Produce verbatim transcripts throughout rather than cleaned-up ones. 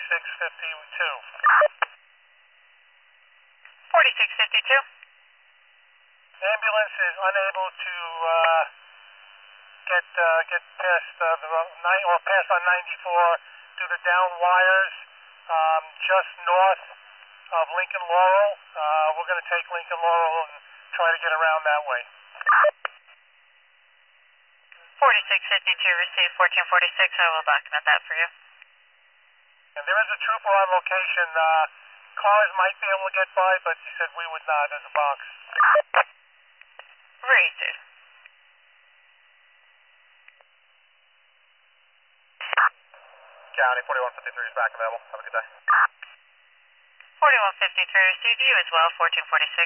forty-six fifty-two. forty-six fifty-two. Ambulance is unable to uh, get uh, get past uh, the nine or pass on ninety-four due to down wires um, just north of Lincoln Laurel. Uh, we're going to take Lincoln Laurel and try to get around that way. forty-six fifty-two, received fourteen forty-six. I will document that for you. And there is a trooper on location. Uh, cars might be able to get by, but he said we would not as a box. Rated. County forty-one fifty-three is back available. Have a good day. forty-one fifty-three, received you as well, fourteen forty-six.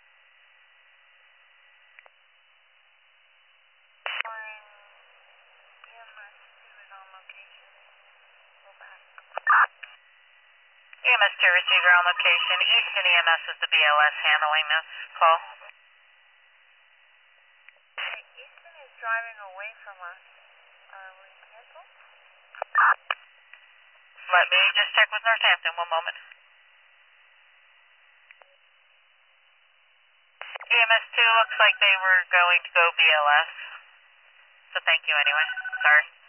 E M S two receiver on location. Easton E M S is the B L S handling this call. Easton is driving away from us. Are we canceled? Let me just check with Northampton, one moment. E M S two looks like they were going to go B L S. So thank you anyway. Sorry.